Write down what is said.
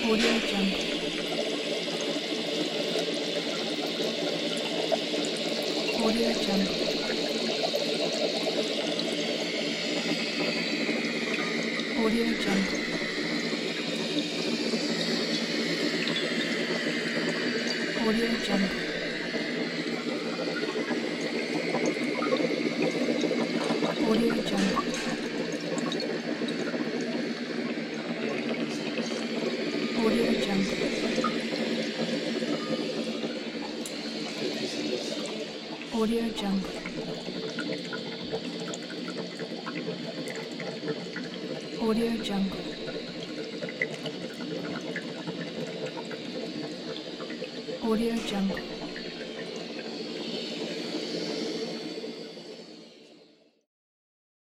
Audio Jungle. Audio Jungle. Audio Jungle. Audio Jungle. Audio Jungle. Audio Jungle. Audio Jungle. Audio Jungle. Audio Jungle.